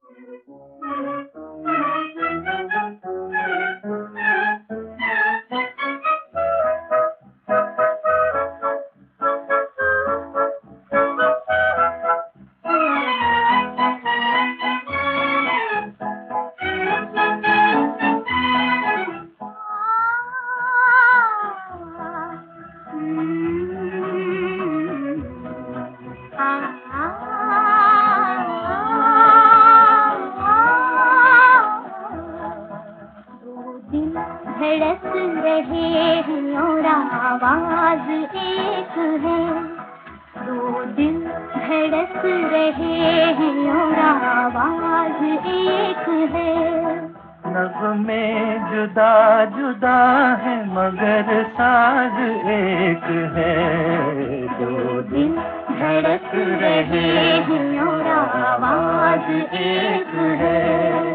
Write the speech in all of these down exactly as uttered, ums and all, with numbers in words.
धड़क रहे हैं और आवाज एक है, दो दिल धड़क रहे हैं और आवाज एक है। नग़्मे जुदा जुदा है मगर साज एक है, दो दिल धड़क रहे हैं और आवाज एक है।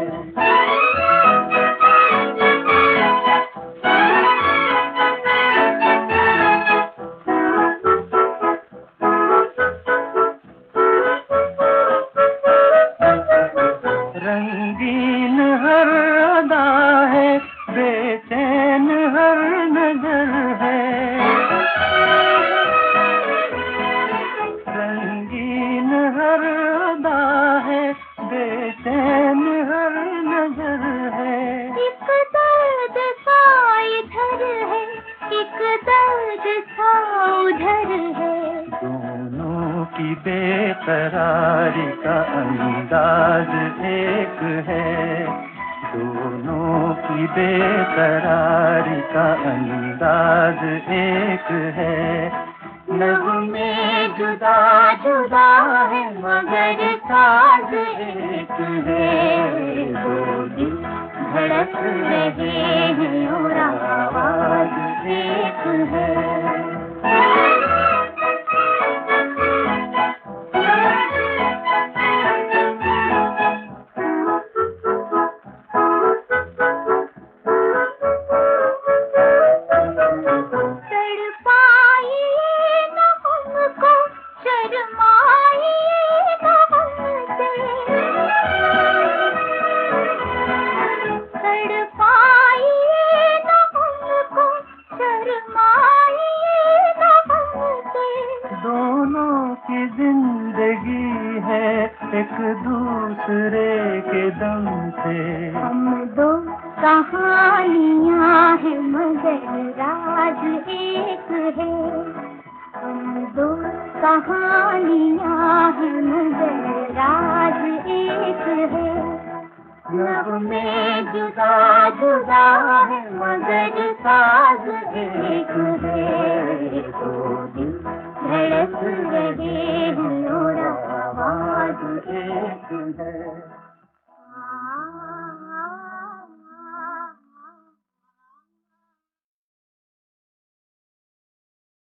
रंगीन हर अदा है, बेचैन हर नजर है, रंगीन हर अदा है, बेचैन हर नजर है। एक दर्द सा इधर है, एक दर्द सा उधर है, दोनों की बेकरारी का अंदाज एक है, दोनों की बेकरारी का अंदाज एक है। नग़्मे जुदा जुदा है मगर साज एक है, दो दिल धड़क रहे हैं और आवाज एक है। दोनों की जिंदगी है एक दूसरे के दम से, हम दो कहानियाँ हैं मगर राज एक है, हम दो कहानियाँ हैं मगर राज एक है। नग़्मे जुदा जुदा है मगर साज एक है, दो दिल धड़क रहे